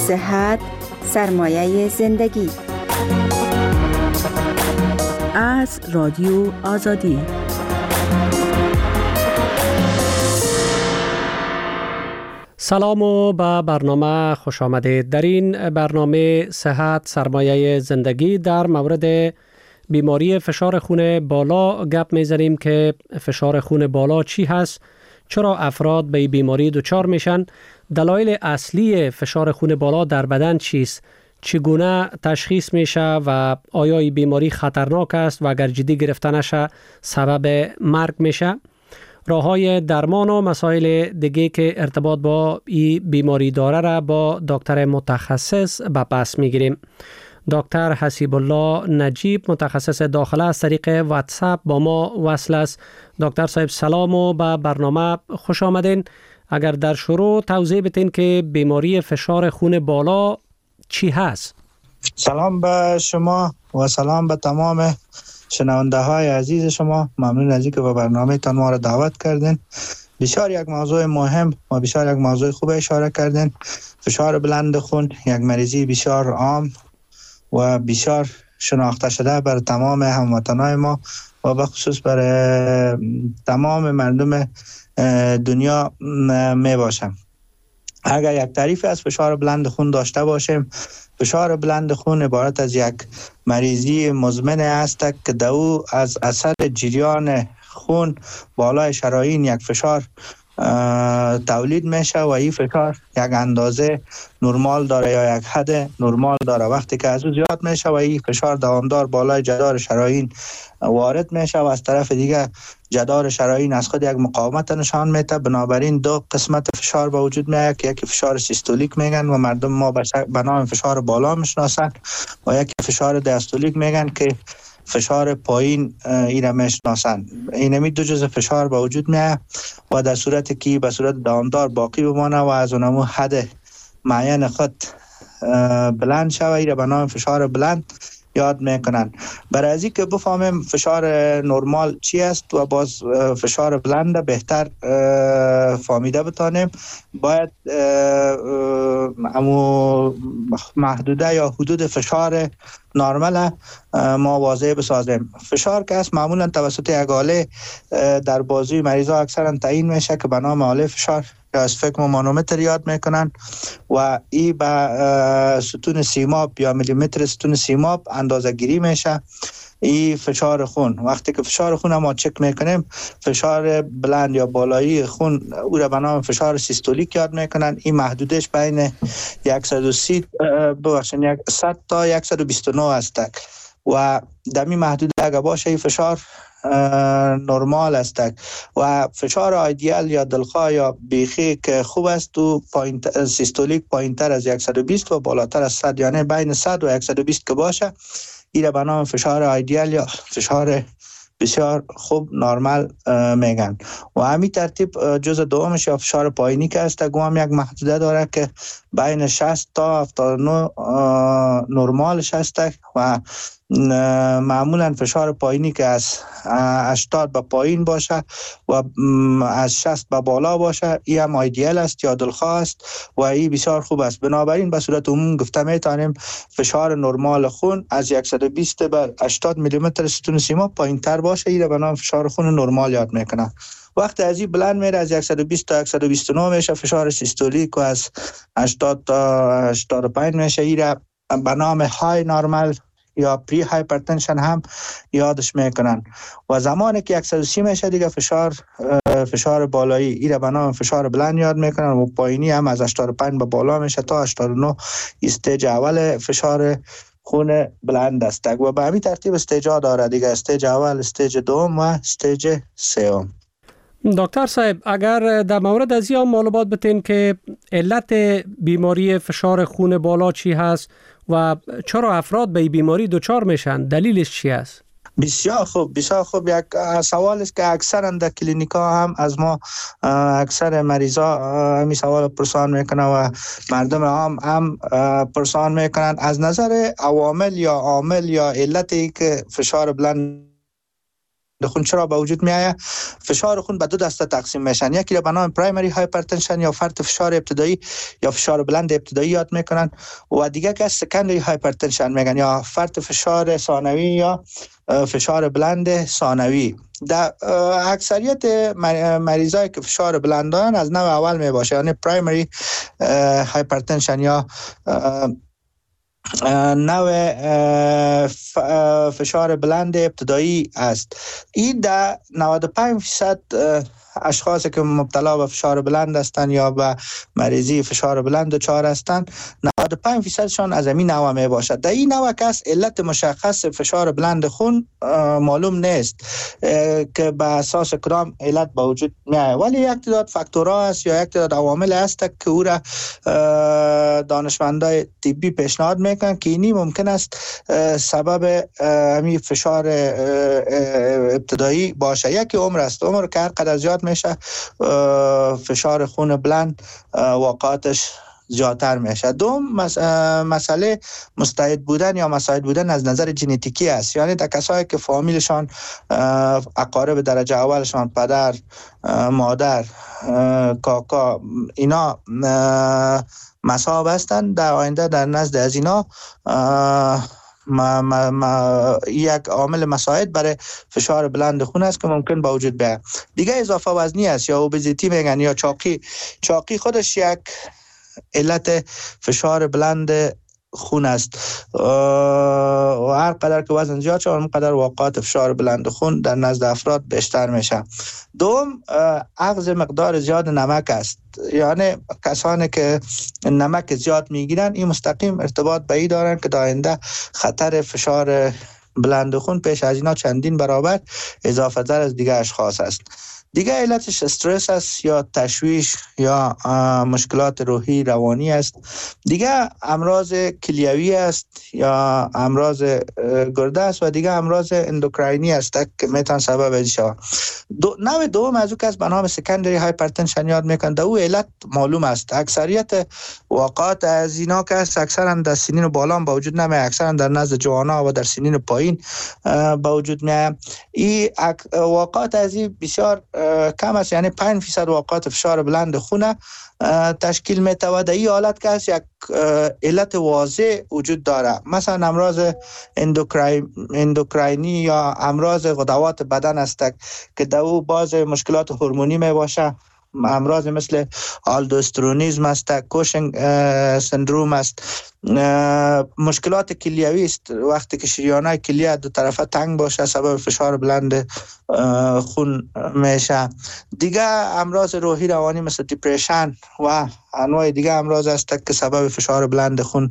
صحت سرمایه زندگی. از رادیو آزادی. سلام و به برنامه خوش آمدید. در این برنامه صحت سرمایه زندگی در مورد بیماری فشار خون بالا گپ میزنیم که فشار خون بالا چی هست، چرا افراد به این بیماری دچار میشن، دلایل اصلی فشار خون بالا در بدن چیست، چگونه تشخیص میشه و آیا این بیماری خطرناک است و اگر جدی گرفته نشه سبب مرگ میشه، راههای درمان و مسائل دیگه که ارتباط با این بیماری داره را با دکتر متخصص به پس میگیریم. دکتر حسیب الله نجیب متخصص داخله از طریق واتساپ با ما وصل است. دکتر صاحب سلام و به برنامه خوش آمدین. اگر در شروع توضیح بدین که بیماری فشار خون بالا چی هست؟ سلام به شما و سلام به تمام شنونده های عزیز شما. ممنون از اینکه به برنامه تان ما را دعوت کردین. بسیار یک موضوع مهم و بسیار یک موضوع خوب اشاره کردین. فشار بلند خون یک مریضی بسیار عام و بسیار شناخته شده بر تمام هموطنان ما و به خصوص بر تمام مردم دنیا می باشم. اگر یک تعریف از فشار بلند خون داشته باشیم، فشار بلند خون عبارت از یک مریضی مزمن است که دو از اثر جریان خون بالای شرايين یک فشار تولید میشه و این فشار یک اندازه نرمال داره یا یک حد نرمال داره. وقتی که از او زیاد میشه و این فشار دوامدار بالای جدار شرايين وارد میشه و از طرف دیگه جدار شرايين از خود یک مقاومت نشان میده، بنابراین دو قسمت فشار به وجود میاد که یکی فشار سیستولیک میگن و مردم ما به نام فشار بالا میشناسن و یکی فشار دیاستولیک میگن که فشار پایین اینا میشناسن. اینمی دو جزء فشار به وجود میاد و در صورتی که به صورت دوامدار باقی بمانه و از اونمو حد معین خود بلند شوه، اینا به نام فشار بلند یاد میکنن. برای از اینکه بفهمیم فشار نرمال چی است و باز فشار بلند بهتر فهمیده بتانیم، باید امو محدوده یا حدود فشار نرمال ما واضح بسازیم. فشار که است معمولا توسط یک آله در بازوی مریضا اکثرا تعیین میشه که به نام آله فشار یا اسفگمو مانومتر یاد میکنن و ای با ستون سیماب یا میلیمتر ستون سیماب اندازه گیری میشه. ای فشار خون، وقتی که فشار خون ما چک میکنیم، فشار بلند یا بالایی خون او را به نام فشار سیستولیک یاد میکنن. این محدودش بین 100 تا 129 است و دمی محدود اگه باشه این فشار نرمال است و فشار آیدیال یا دلخواه یا بیخی که خوب است و سیستولیک پایین تر از 120 و بالاتر از 100، یعنی بین 100 و 120 که باشه این به نام فشار آیدیال یا فشار بسیار خوب نرمال میگن. و همین ترتیب جزء دومش یا فشار پایینی که است هم یک محدوده داره که بین 60 تا 79 نرمالش است و معمولا فشار پایینی که از 80 به پایین باشه و از 60 به بالا باشه این هم آیدیال است یا دلخواه است و این بسیار خوب است. بنابراین به صورت عموم گفته میتونیم فشار نرمال خون از 120 به 80 میلیمتر ستون سیماب پایین تر باشه، این به نام فشار خون نرمال یاد میکنن. وقتی از این بلند میره از 120 تا 129 میشه فشار سیستولیک و از 80 تا 85 میشه، این به نام های نرمال یا پری هایپرتنشن هم یادش میکنن. و زمانی که 130 میشه دیگه فشار بالایی این به نام فشار بلند یاد میکنن و پایینی هم از 85 به بالا میشه تا 89 استیج اول فشار خون بلند است و به همین ترتیب استیج ها داره دیگه، استیج اول، استیج دوم و استیج سوم. دکتر صاحب اگر در مورد از این معلومات بتین که علت بیماری فشار خون بالا چی هست و چرا افراد به این بیماری دچار میشن، دلیلش چی است؟ بسیار خوب. یک سوال است که اکثرا در کلینیکا هم از ما اکثر مریضا همین سوال پرسان میکنن و مردم هم پرسان میکنن. از نظر عوامل یا علتی که فشار بلند خون چرا به وجود میآید؟ فشار خون به دو دسته تقسیم میشن. یکی را به نام پرایمری هایپرتنشن یا فرط فشار ابتدایی یا فشار بلند ابتدایی یاد میکنن و دیگه که سکندری هایپرتنشن میگن یا فرط فشار ثانوی یا فشار بلند ثانوی. در اکثریت مریضایی که فشار بلند دارن از نوع اول می باشه، یعنی پرایمری هایپرتنشن یا نوع فشار بلند ابتدایی است. این در 95% اشخاصی که مبتلا به فشار بلند هستند یا به مریضی فشار بلند دچار هستند 95% شان از این نوع می باشد. در این نوع کس علت مشخص فشار بلند خون معلوم نیست که به اساس کدام علت به وجود می آید، ولی یک تعداد فاکتورها است یا یک تعداد عوامل است که او را دانشمندای طبی پیشنهاد میکنن که اینی ممکن است سبب همین فشار ابتدایی باشه. یکی عمر است. عمر که هر قدر زیاد میشه فشار خون بلند واقعاتش زیادتر میشه. دوم مسئله مستعد بودن یا مساعد بودن از نظر ژنتیکی است، یعنی در کسایی که فامیلشان اقارب درجه اولشان پدر مادر کاکا اینا مصاب هستند، در آینده در نزد از اینا یک عامل مساعد برای فشار بلند خون است که ممکن با وجود بیاید. دیگه اضافه وزنی است یا اوبزیتی میگن یا چاقی خودش یک علت فشار بلند خون است و هر قدر که وزن زیاد شد اون قدر واقعات فشار بلند خون در نزد افراد بیشتر میشه. دوم اخذ مقدار زیاد نمک است، یعنی کسانی که نمک زیاد میگیرن این مستقیم ارتباط به این دارن که در آینده خطر فشار بلند خون پیش از اینا چندین برابر اضافه تر از دیگه اشخاص است. دیگه علتش استرس است یا تشویش یا مشکلات روحی روانی است. دیگه امراض کلیوی است یا امراض گرده است و دیگه امراض اندوکراینی است که میتونه سبب این شود. نوع دوم از او کس به نام سکندری هایپرتنشن یاد میکنه. در او علت معلوم است. اکثریت واقعات از اینا که اکثرا در سنین بالا با وجود نمیاد، اکثرا در نزد جوانا و در سنین پایین با وجود میاد. این واقعات از این بسیار کم است، یعنی 5% واقعات فشار بلند خون تشکیل میتونه. در این حالت که یک علت واضح وجود داره، مثلا امراض اندوکراینی یا امراض غدوات بدن است که در او باز مشکلات هورمونی می باشه، امراض مثل آلدوسترونیزم است، کوشنگ سندروم است، مشکلات کلیوی است، وقتی که شریانای کلیه دو طرفه تنگ باشه سبب فشار بلند خون میشه. دیگه امراض روحی روانی مثل دیپریشن و انواع دیگه امراض است که سبب فشار بلند خون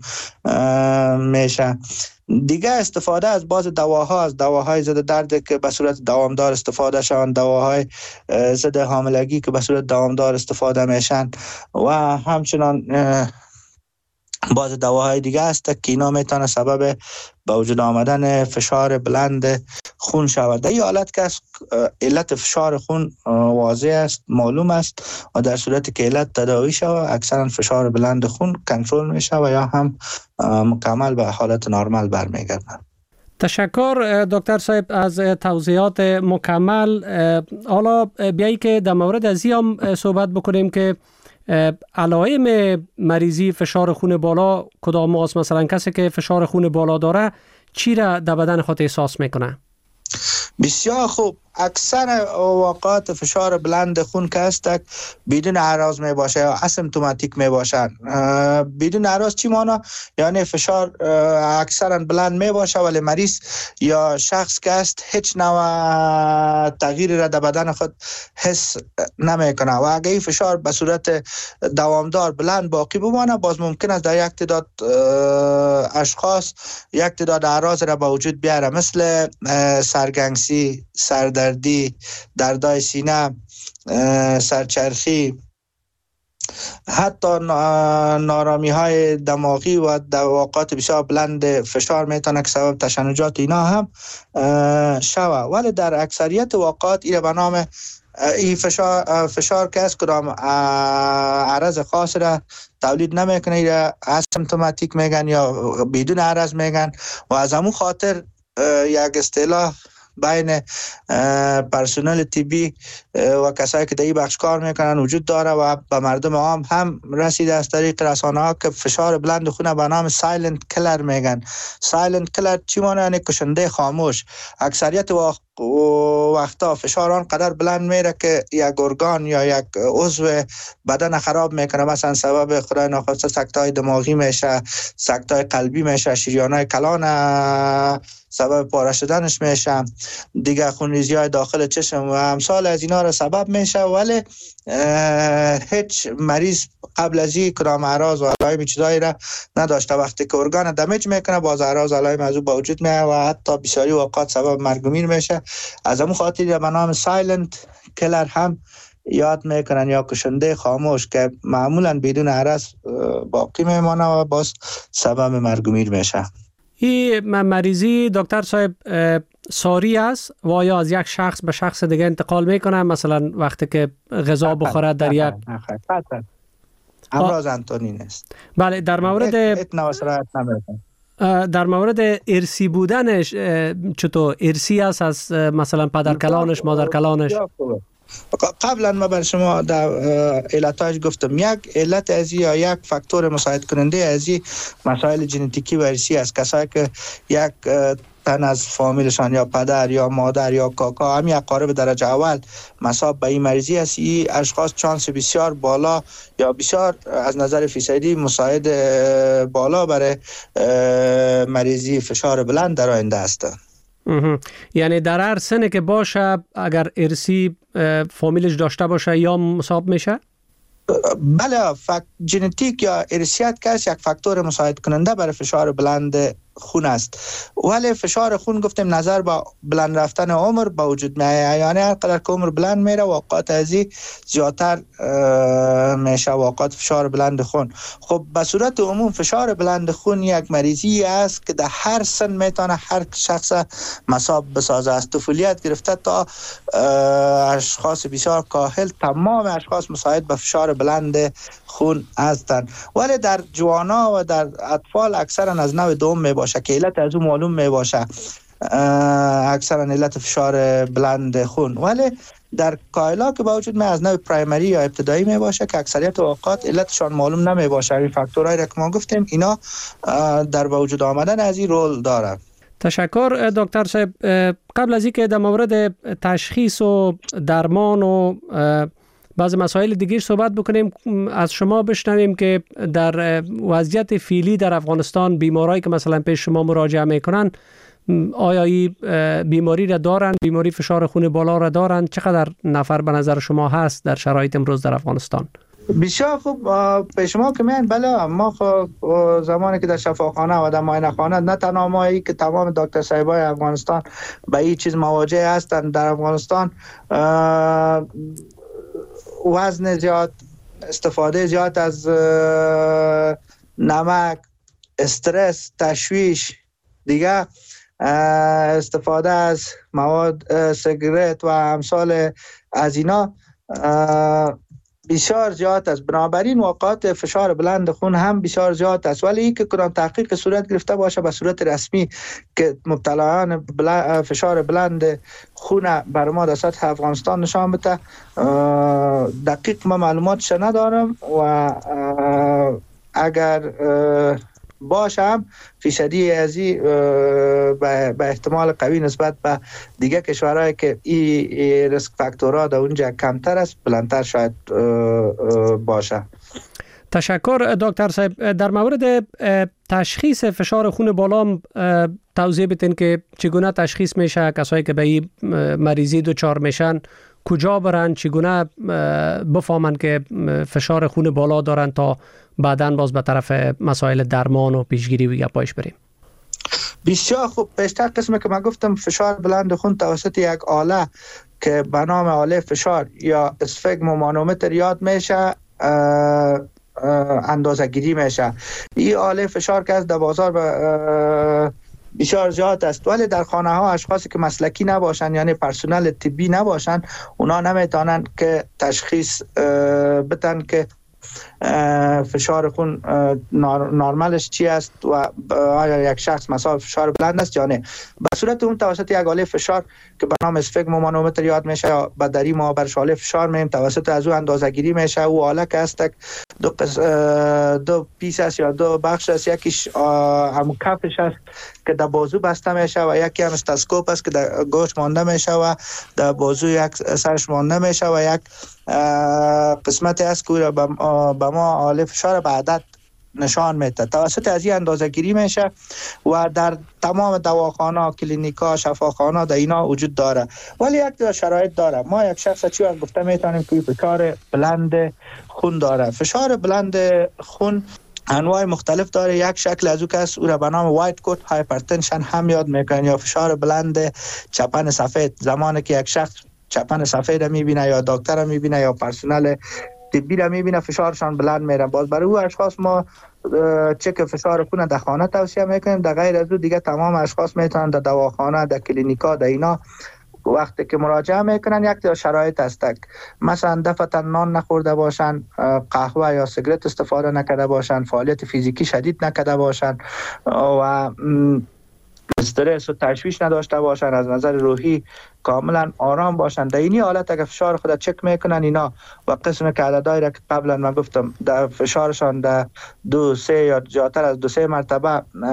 میشه. دیگه استفاده از بعض دواها، از دواهای ضد درد که به صورت دوامدار استفاده شوند، دواهای ضد حاملگی که به صورت دوامدار استفاده میشن و همچنان بعض دواهای دیگه است که اینا میتونه سبب به وجود آمدن فشار بلند خون شود. در این حالت که علت فشار خون واضح است، معلوم است و در صورتی که علت تداوی شود اکثرا فشار بلند خون کنترل میشه و یا هم مکمل به حالت نرمال برمیگردد. تشکر دکتر صاحب از توضیحات مکمل. حالا بیایی که در مورد از هم صحبت بکنیم که علائم مریضی فشار خون بالا کدام است؟ مثلا کسی که فشار خون بالا داره چی را در بدن خود احساس میکنه؟ بسیار خوب. اکثر واقعات فشار بلند خون که هست بدون اعراض می باشه یا اسیمپتوماتیک می باشن. بدون اعراض چی مانا؟ یعنی فشار اکثرا بلند می باشه ولی مریض یا شخص که هست هیچ نوع تغییری را در بدن خود حس نمی کنه و اگه این فشار به صورت دوامدار بلند باقی بمانه باز ممکن است در یک تعداد اشخاص یک تعداد اعراض را به وجود بیاره، مثل سرگنگسی، سردردی، دردای سینه، سرچرخی، حتی نارامی های دماغی و در واقعات بسیار بلند فشار میتونه که سبب تشنجات اینا هم شود. ولی در اکثریت واقعات این به نام این فشار که از کدام عرض خاص را تولید نمیکنه، این را اسیمپتوماتیک میگن یا بدون عرض میگن و از همون خاطر یک اصطلاح بین پرسنل طبی و کسایی که در این بخش کار میکنن وجود داره و به مردم عام هم رسیده از طریق رسانه ها که فشار بلند خون به نام سایلنت کلر میگن. سایلنت کلر چی معنی؟ یعنی کشنده خاموش. اکثریت وقتا فشار آن قدر بلند میره که یک ارگان یا یک عضو بدن خراب میکنه، مثلا سبب خدای ناخواسته سکته دماغی میشه، سکته قلبی میشه، شریانای کلان سبب پاره شدنش میشه، دیگه خونریزی های داخل چشم و امثال از اینا را سبب میشه. ولی هیچ مریض قبل از این کدام اعراض و علائم چیزایی را نداشته. وقتی که ارگان دمیج میکنه باز اعراض علائم از او به وجود میاد و حتی بسیاری اوقات سبب مرگ و میر میشه. از همون خاطر به نام سایلنت کلر هم یاد میکنن یا کشنده خاموش که معمولا بدون عرض باقی میمانه و باز سبب مرگ و میر میشه. این مریضی دکتر صاحب ساری است و یا از یک شخص به شخص دیگه انتقال میکنه؟ مثلا وقتی که غذا بخوره در یک امراض انتونین است. بله، در مورد ارسی بودنش چطور؟ ارسی است از مثلا پدر کلانش، مادر کلانش؟ قبلا ما بر شما در علتاش گفتم. یک علت از یا یک فاکتور مساعد کننده از مسائل ژنتیکی و ارثی است. کسایی که یک تن از فامیلشان یا پدر یا مادر یا کاکا هم یک قارب درجه اول مصاب به این مریضی است، این اشخاص چانس بسیار بالا یا بسیار از نظر فیصدی مساعد بالا برای مریضی فشار بلند در آینده هستند. یعنی در هر سنه که باشه اگر ارثی فامیلش داشته باشه یا مصاب میشه؟ بله، ژنتیک یا ارثیت که یک فاکتور مساعد کننده برای فشار بلند خون است. ولی فشار خون گفتیم نظر با بلند رفتن عمر با وجود میاد، یعنی هر قدر که عمر بلند میره اوقات ازی زیادتر میشه اوقات فشار بلند خون. خب به صورت عموم فشار بلند خون یک مریضی است که در هر سن میتونه هر شخص مصاب بسازه، از طفولیت گرفته تا اشخاص بسیار کاهل، تمام اشخاص مساعد به فشار بلند خون هستند. ولی در جوانا و در اطفال اکثرا از نوع دوم می باشه که علت از اون معلوم می باشه، اکثرا علت فشار بلند خون. ولی در کایلا که با وجود می از نوع پرایمری یا ابتدایی می باشه که اکثریت اوقات علتشان معلوم نمی باشه. این فاکتورهایی که ما گفتیم اینا در با وجود آمدن از این رول داره. تشکر دکتر صاحب. قبل از اینکه در مورد تشخیص و درمان و بعض مسائل دیگه صحبت بکنیم، از شما بشنویم که در وضعیت فعلی در افغانستان بیمارایی که مثلا پیش شما مراجعه میکنن آیا این بیماری را دارن؟ بیماری فشار خون بالا را دارن؟ چقدر نفر به نظر شما هست در شرایط امروز در افغانستان؟ بسیار خوب. پیش ما که میان بله، ما زمانی که در شفاخانه و در معاینه خانه نه تنها مایی که تمام دکتر صاحبای افغانستان به این چیز مواجه هستند. در افغانستان وزن زیاد، استفاده زیاد از نمک، استرس، تشویش، دیگه استفاده از مواد سیگارت و امثال از اینا بسیار زیاد است. بنابراین واقعات فشار بلند خون هم بسیار زیاد است. ولی که کدام تحقیق صورت گرفته باشه به صورت رسمی که مبتلایان فشار بلند خون بر ما در سطح افغانستان نشان بده، دقیق ما معلوماتش ندارم و اگر باشم فیصدی ازی به احتمال قوی نسبت به دیگه کشورهایی که این ریسک فاکتورها در اونجا کمتر است بلندتر شاید باشه. تشکر دکتر صاحب. در مورد تشخیص فشار خون بالا توضیح بدین که چگونه تشخیص میشه؟ کسایی که به این مریضی دچار میشن کجا برن؟ چگونه بفهمن که فشار خون بالا دارن تا بعداً باز به طرف مسائل درمان و پیشگیری و گپایش بریم؟ بسیار خوب. پیشتر قسمی که من گفتم فشار بلند خون توسط یک آله که به نام آله فشار یا اسفگمومانومتر یاد میشه اندازه گیری میشه. این آله فشار که از در بازار بسیار زیاد است، ولی در خانه ها اشخاصی که مسلکی نباشن یعنی پرسنل طبی نباشن اونا نمیتونن که تشخیص بدن که فشار خون نرمالش چی است و آیا یک شخص مساوی فشار بلند است یا نه. به صورت اون توسط یک آله فشار که به نام اسفگمومانومتر یاد میشه یا بدری ما برش آله فشار میم، توسط از او اندازه گیری میشه. او آله که است دو پیس است یا دو بخش است، یکیش هم کفش است که در بازو بسته میشه و یکی هم استاسکوپ است که در گوش مانده میشه و در بازو یک سرش مانده میشه و یک قسمت است که به ما آله فشار به عدد نشان میده. توسط از این اندازه گیری میشه و در تمام دواخانه، کلینیکا، شفاخانه در اینا وجود داره. ولی یک شرایط داره. ما یک شخص چی وقت گفته میتونیم که فشار بلند خون داره. فشار بلند خون انواع مختلف داره. یک شکل از او که او را به نام وایت کوت هایپرتنشن هم یاد میکنن یا فشار بلند چپن سفید. زمانی که یک شخص چپن سفید را میبینه یا دکتر را میبینه یا پرسنل طبی را میبینه فشارشان بلند میره. باز برای او اشخاص ما چک فشار خون در خانه توصیه میکنیم. در غیر از او دیگه تمام اشخاص میتونن در دواخانه، در کلینیکا، در اینا وقتی که مراجعه میکنن یک تا شرایط است، مثلا دفعتا نان نخورده باشن، قهوه یا سیگرت استفاده نکرده باشن، فعالیت فیزیکی شدید نکرده باشن و استرس و تشویش نداشته باشن، از نظر روحی کاملا آرام باشن. در اینی حالت اگر فشار خود چک میکنن اینا و قسم که عددهایی را که قبلا من گفتم در فشارشان در 2-3 یا زیادتر از 2-3 مرتبه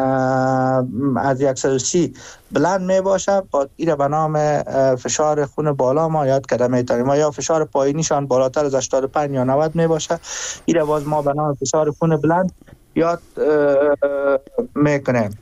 از 130 بلند می باشه، با این به نام فشار خون بالا ما یاد کرده میتونیم. ما یا فشار پایینیشان بالاتر از 85 یا 90 می باشه، این باز ما به نام فشار خون بلند یاد میکنیم.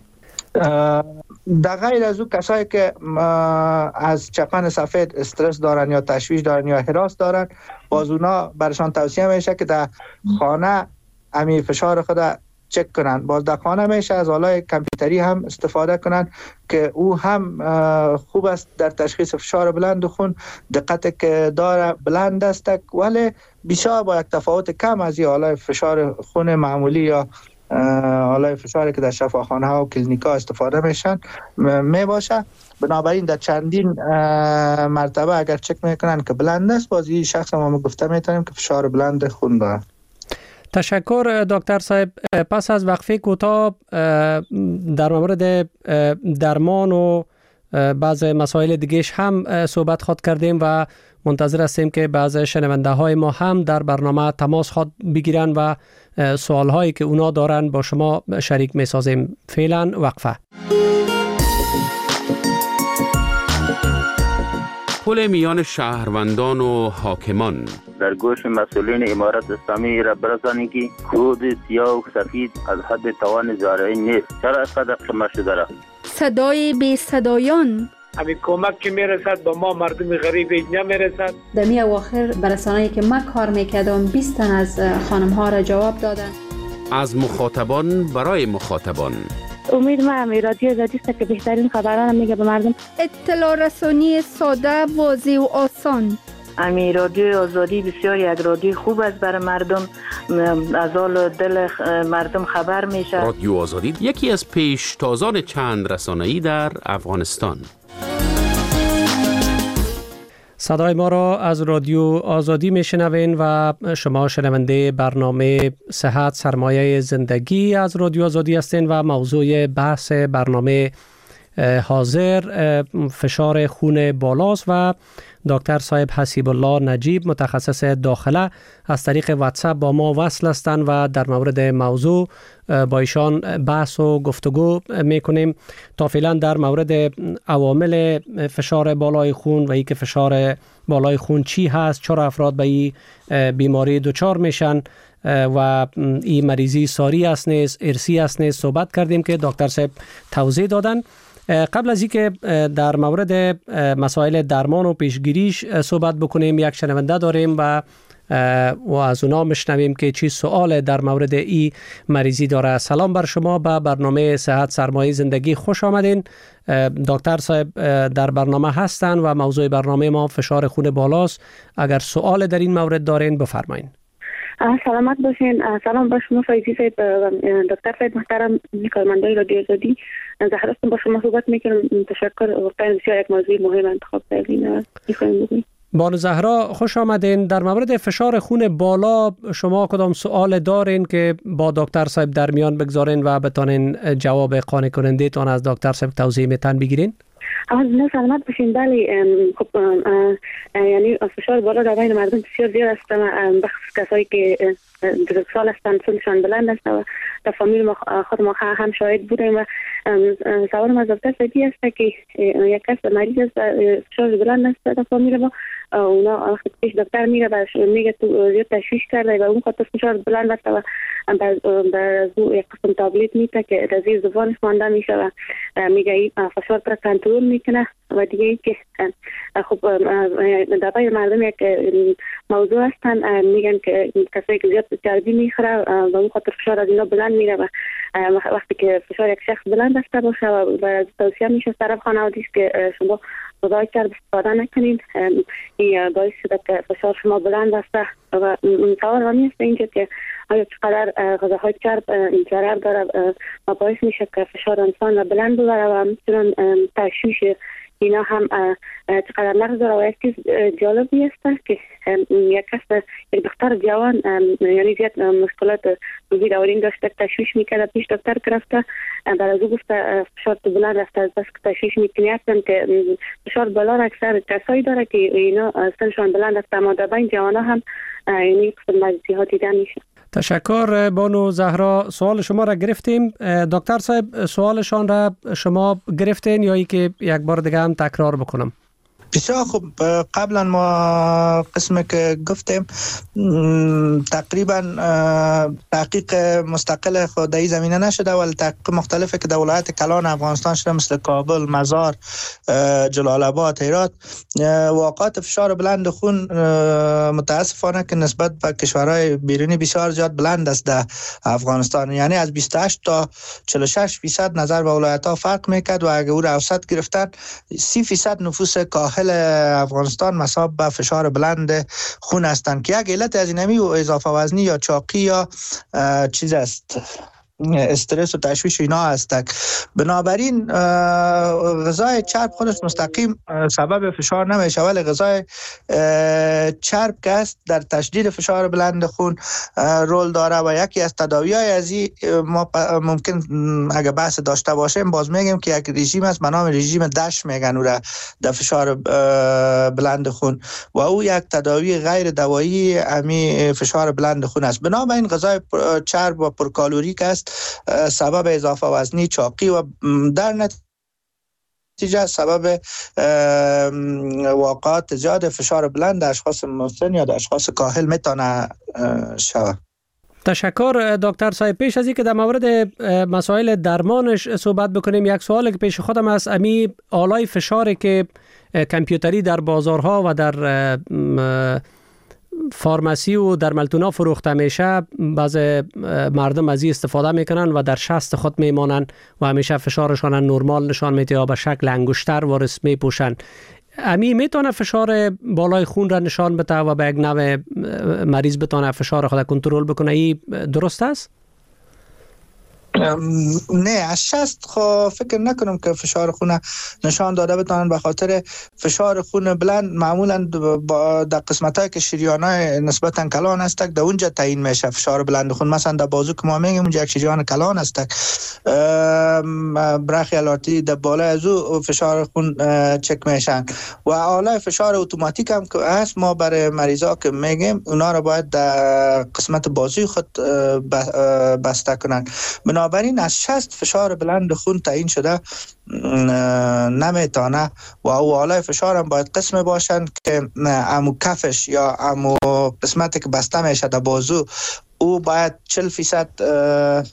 در غیر از او کسایی که از چپن سفید استرس دارن یا تشویش دارن یا هراس دارن، باز اونا برشان توصیه میشه که در خانه امی فشار خود چک کنن. باز در خانه میشه از آلای کامپیوتری هم استفاده کنن که او هم خوب است در تشخیص فشار بلند خون. دقت که داره بلند است ولی بیشتر با یک تفاوت کم از این آلای فشار خون معمولی یا آلای فشاری که در شفاخانه ها و کلینیکا استفاده میشن می باشه. بنابراین در چندین مرتبه اگر چک میکنن که بلند است، باز این شخص ما گفته میتونیم که فشار بلند خون داره. تشکر دکتر صاحب. پس از وقفه کوتاه در مورد درمان و بعض مسائل دیگهش هم صحبت خود کردیم و منتظر هستیم که بعض شنونده های ما هم در برنامه تماس خود بگیرن و سوال هایی که اونا دارن با شما شریک می سازیم. فعلا وقفه. پل میان شهروندان و حاکمان در گوش مسئولین امارت اسلامی را برسانی که کود سیاه و سفید از حد توان زارعی نیست. چرا اینقدر قمه شده را؟ صدای بی صدایان، همین کمک که میرسد با ما مردم غریب نمیرسد. در می اواخر برسانه‌ای که من کار میکردم 20 تن از خانم ها را جواب دادن. از مخاطبان برای مخاطبان. امید ما رادیو آزادی است که بهترین خبران میگه به مردم. اطلاع رسانی ساده، واضح و آسان. امی رادیو آزادی بسیار یک رادیو خوب است برای مردم، از حال دل مردم خبر میشه. رادیو آزادی یکی از پیشتازان چند رسانه‌ای در افغانستان. صدای ما را از رادیو آزادی میشنوین و شما شنونده برنامه صحت سرمایه زندگی از رادیو آزادی هستین و موضوع بحث برنامه حاضر فشار خون بالاست و دکتر صاحب حسیب الله نجیب متخصص داخله از طریق واتساپ با ما وصل هستند و در مورد موضوع با ایشان بحث و گفتگو میکنیم. تا فعلا در مورد عوامل فشار بالای خون و اینکه فشار بالای خون چی هست، چرا افراد به این بیماری دچار میشن و این مریضی ساری است نیست، ارثی است نیست صحبت کردیم که دکتر صاحب توضیح دادن. قبل از اینکه در مورد مسائل درمان و پیشگیریش صحبت بکنیم، یک شنونده داریم و از اونا مشنویم که چی سوال در مورد این مریضی داره. سلام بر شما، به برنامه صحت سرمایه زندگی خوش آمدین. دکتر صاحب در برنامه هستن و موضوع برنامه ما فشار خون بالاست. اگر سوال در این مورد دارین بفرمایین. سلامت باشین. سلام با شما فایزی صاحب، دکتر صاحب محترم، کارمندای رادیو آزادی. زهر هستم با شما صحبت میکنم. تشکر، واقعا بسیار یک موضوع مهم انتخاب کردین. میخوایم بگوییم. بانو زهرا خوش آمدین. در مورد فشار خون بالا شما کدام سوال دارین که با دکتر صاحب در میان بگذارین و بتانین جواب قانع کننده تان از دکتر صاحب توضیح میتن بگیرین؟ نه سلامت باشین. بله خب یعنی فشار بالا در بین مردم بسیار زیاد است، بخصوص کسایی که بزرگسال هستند، سنشان بلند است و در فامیل ما خود ما هم شاهد بودیم و سوال ما از دکتر صاحبی است که یک کس مریض است فشار بلند است در فامیل ما، اونا وقتی پیش دکتر میره و میگه تو زیاد تشویش کرده و اون خاطر فشار بلند است و بر او یک قسم تابلت میده که در زیر زبانش مانده میشه و میگه این فشار را کنترل میکنه. و دیگه ای که خب در بین مردم یک موضوع هستن، میگن که کسایی که زیاد چربی میخوره و اون خاطر فشار از اینا بلند میره و وقتی که فشار یک شخص بلند است باشه و توصیه میشه طرف خانوادگیش که شما غذای چرب استفاده نکنین، این باعث شده که فشار شما بلند است. و سوال همی است اینجا که آیا چقدر غذاهای چرب ضرر داره و باعث میشه که فشار انسان را بلند ببره و میتونن تشویش اینا هم چقدر نقص داره. و یک چیز جالبی است که یک دختر جوان یعنی زیاد مشکلات روزی دورین داشته، تشویش میکرده، پیش دکتر گرفته، بعد از او گفته فشار تو بلند است، بس که تشویش میکنی هستن که فشار بالا را اکثر کسایی داره که اینا سنشان بلند است، اما در بین جوانا هم این قسم مریضی ها دیده میشه. تشکر بانو زهرا. سوال شما را گرفتیم. دکتر صاحب سوالشان را شما گرفتین یا ای که یک بار دیگه هم تکرار بکنم؟ بسیار خوب. قبلا ما قسمی که گفتیم تقریبا تحقیق مستقل خود در زمینه نشده، ولی تحقیق مختلفی که در ولایت کلان افغانستان شده مثل کابل، مزار، جلال آباد، هرات، واقعات فشار بلند خون متاسفانه که نسبت به کشورهای بیرونی بسیار زیاد بلند است در افغانستان. یعنی از 28 تا 46% نظر به ولایت ها فرق میکرد و اگر او را اوسط گرفتن 30% نفوس کاهل افغانستان مصاب به فشار بلند خون هستند که یک علت از اینمی و اضافه وزنی یا چاقی یا چیز است، استرس و تشویش اینا هستند. بنابراین غذای چرب خودش مستقیم سبب فشار نمیشه، ولی غذای چرب که است در تشدید فشار بلند خون رول داره و یکی از تداوی‌های از این ما ممکن اگه بحث داشته باشیم باز میگیم که یک رژیم است به نام رژیم دش میگن او را در فشار بلند خون و او یک تداوی غیر دوایی امی فشار بلند خون است. بنابراین غذای چرب و پرکالوریک است سبب اضافه وزنی، چاقی و در نتیجه سبب واقعات زیاد فشار بلند در اشخاص مسن یا در اشخاص کاهل میتونه شود. تشکر دکتر صاحب. پیش از اینکه در مورد مسائل درمانش صحبت بکنیم، یک سوالی که پیش خودم است، امی آلای فشاری که کامپیوتری در بازارها و در فارمسی و در ملتونا فروخته میشه، بعض مردم از این استفاده میکنن و در شست خود میمانن و همیشه فشارشان نرمال نشان میده یا به شکل انگشتر وارث میپوشن. امی میتونه فشار بالای خون را نشان بده و به یک نوع مریض بتونه فشار خود کنترل بکنه. این درست است؟ نه، از 60 فکر نکنم که فشار خون نشان داده بتونن، به خاطر فشار خون بلند معمولا در قسمتایی که شریانای نسبتا کلان هستک در اونجا تعیین میشه فشار بلند خون. مثلا در بازو که ما میگیم اونجا یک شریان کلان هستک، برخیال آرتری در بالا از او فشار خون چک میشن و آله فشار اتوماتیک هم که هست ما برای مریضا که میگیم اونا رو باید در قسمت بازوی خود بسته کنن. بنابراین از 60 فشار بلند خون تعیین شده نمیتونه و او آلای فشار هم باید قسم باشن که امو کفش یا امو قسمتی که بسته میشه در بازو او باید 40%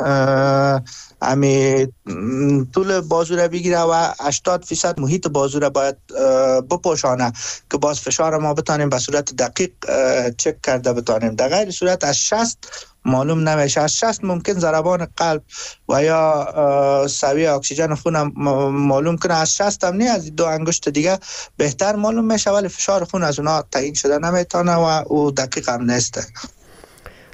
امی طول بازو را بگیره و 80% محیط بازو را باید بپوشانه که باز فشار ما بتانیم به صورت دقیق چک کرده بتانیم. در غیر صورت از 60 معلوم نمیشه. از 60 ممکن ضربان قلب و یا سویه اکسیژن خون معلوم کنه، از 60 هم نه، از دو انگشت دیگه بهتر معلوم میشه، ولی فشار خون از اونا تعیین شده نمیتونه و او دقیق هم نیست.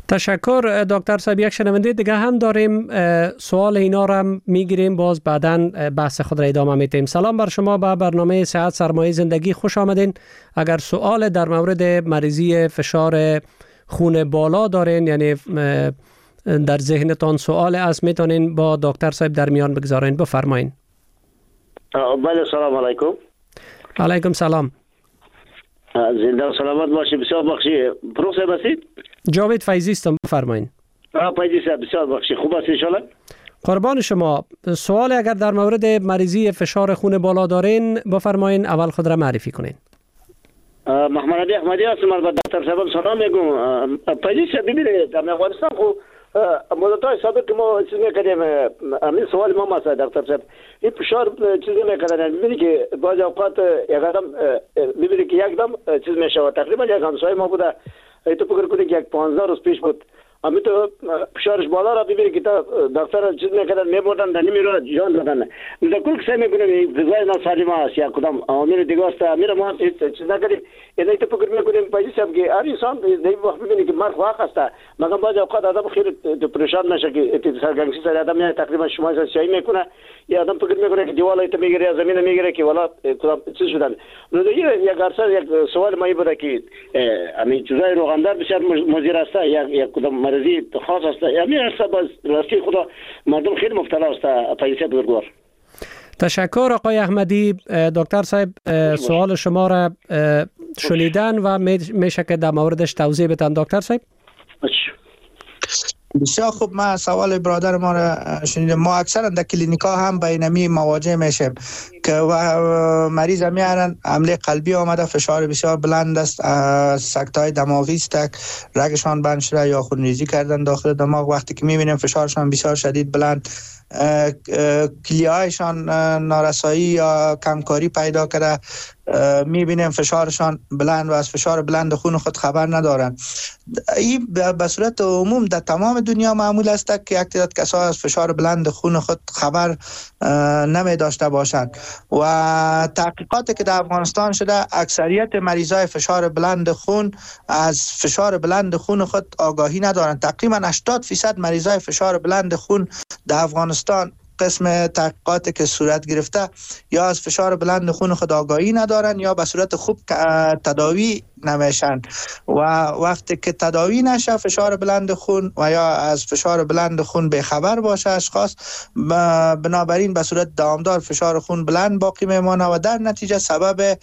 تشکر دکتر صاحب. یک شنونده دیگه هم داریم، سوال اینا رو هم میگیریم، باز بعداً بحث خود را ادامه میتیم. سلام بر شما، به برنامه صحت سرمایه زندگی خوش آمدین. اگر سوال در مورد مریضی فشار خون بالا دارین، یعنی در ذهنتان سوال است، میتونین با دکتر صاحب در میان بگذارین. بفرمایین. بله، سلام علیکم. علیکم سلام. زنده و سلامت باشید. بسیار بخشی. پروفسور هستید؟ جاوید فیضی هستم، بفرمایین. فیضی صاحب بسیار بخشی. خوب است ان شاء الله؟ قربان شما. سوال اگر در مورد مریضی فشار خون بالا دارین بفرمایین، اول خود را معرفی کنین. محمد علی احمدی هستم. با دکتر صاحب سلام میگم. فیضی صاحب ببینید، در افغانستان خو مدت‌های سابق ما چیز می‌کردیم، همین سوال ما است دکتر صاحب. این فشار چیزی می‌کردن، می‌بینی که بعضی اوقات یک آدم می‌بینی که یکدم چیز میشه. تقریبا یک همسایه ما بوده، تو فکر کنید که 15 روز پیش بود، همین تو فشارش بالا را ببینی که دکتر چیز می‌کردن، می‌بردن در میرو جان دادن. در کل سعی می‌کنیم غذای ناسالم است یا کدام عوامل دیگه است، میره ما چیز نکنیم. یعنی تو فکر می‌کنیم پاییز صاحب که هر انسان در وقت می‌بینی که مرگ واقع است، مگر بعضی اوقات آدم خیلی پریشان نشه که سرگرمی سر آدم تقریبا شما سعی می‌کنه، یا آدم فکر می‌کنه که دیوار تو می‌گیره یا زمین می‌گیره که والا کدام چیز شدن. یک عرصه یک سوال ما این بود که همین چیزای روغندار بسیار مضر است یا کدام مرضی خاص است، همین عرصه باز راستی خدا مردم خیلی مبتلا است. پاییز بزرگوار. تشکر آقای احمدی. دکتر صاحب سوال شما را شنیدن و میشه که در موردش توضیح بدن دکتر صاحب؟ بسیار خوب. ما سوال برادر ما را شنیدم. ما اکثرا در کلینیکا هم با اینمی مواجه میشیم که مریض میارن حمله قلبی آمده، فشار بسیار بلند است، سکته‌های دماغی است، رگشان بند شده یا خونریزی کردن داخل دماغ. وقتی که میبینیم فشارشان بسیار شدید بلند، کلیه‌هایشان نارسایی یا کمکاری پیدا کرده، میبینیم فشارشان بلند و از فشار بلند خون خود خبر ندارن. این به صورت عموم در تمام دنیا معمول است که یک تعداد کسا از فشار بلند خون خود خبر نمی داشته باشند و تحقیقاتی که در افغانستان شده، اکثریت مریضای فشار بلند خون از فشار بلند خون خود آگاهی ندارند. تقریبا 80% مریضای فشار بلند خون در افغانستان قسم تحقیقاتی که صورت گرفته یا از فشار بلند خون خود آگاهی ندارن یا به صورت خوب تداوی نمیشن و وقتی که تداوی نشه فشار بلند خون و یا از فشار بلند خون بیخبر باشه اشخاص، بنابراین به صورت دوامدار فشار خون بلند باقی میمانه و در نتیجه سبب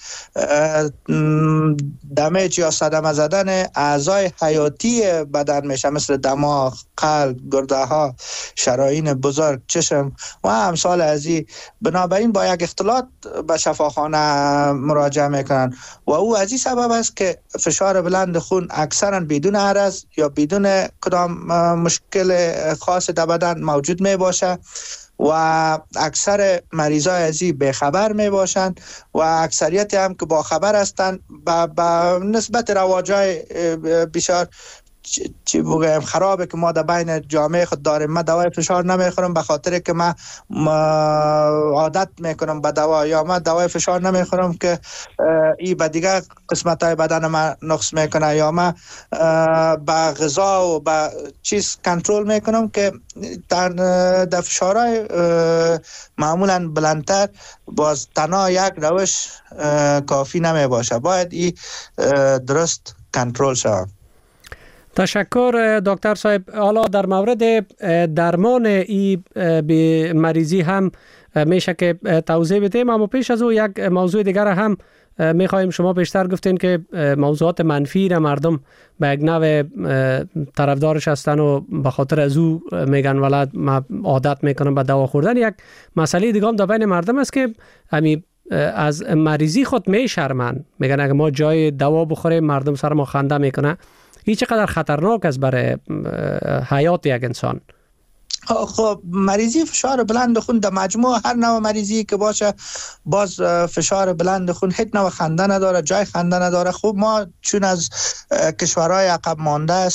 دمیج یا صدمه زدن اعضای حیاتی بدن میشه، مثل دماغ، قلب، گرده ها، شرايين بزرگ، چشم و امثال از این. بنابراین با یک اختلاط به شفاخانه مراجعه میکنن و او از این سبب است که فشار بلند خون اکثرا بدون عرض یا بدون کدام مشکل خاص در بدن موجود می باشه و اکثر مریضای از این بخبر می باشند و اکثریت هم که با خبر هستند با نسبت رواجای بسیار چی بگم خرابه که ما در بین جامعه خود داریم. من دوای فشار نمیخورم به خاطر که من عادت میکنم به دوا، یا من دوای فشار نمیخورم که این به دیگه قسمت های بدن من نقص میکنه، یا من به غذا و به چیز کنترل میکنم که در فشارهای معمولا بلندتر باز تنها یک روش کافی نمی باشه، باید این درست کنترل شود. تشکر دکتر صاحب. حالا در مورد درمان این مریضی هم میشه که توضیح بدیم، اما پیش از او یک موضوع دیگر هم میخوایم. شما بیشتر گفتین که موضوعات منفی را مردم به یک نوع طرفدارش هستن و به خاطر از او میگن ولد ما عادت میکنم به دوا خوردن. یک مسئله دیگه هم در بین مردم است که همین از مریضی خود میشرمن، میگن اگه ما جای دوا بخوریم مردم سر ما خنده میکنه. این چقدر خطرناک است برای حیات یک انسان؟ خب مریضی فشار بلند خون در مجموع هر نوع مریضی که باشه باز فشار بلند خون هیچ نوع خنده نداره، جای خنده نداره. خب ما چون از کشورهای عقب مانده هستیم،